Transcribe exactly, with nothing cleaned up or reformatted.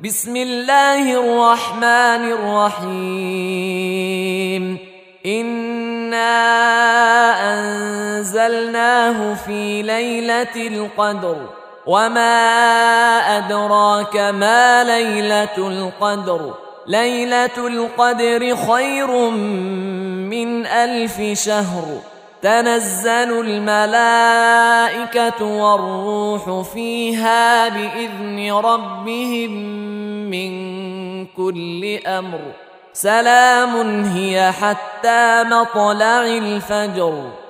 بسم الله الرحمن الرحيم إنا أنزلناه في ليلة القدر وما أدراك ما ليلة القدر ليلة القدر خير من ألف شهر تنزل الملائكة والروح فيها بإذن ربهم من كل أمر سلام هي حتى مطلع الفجر.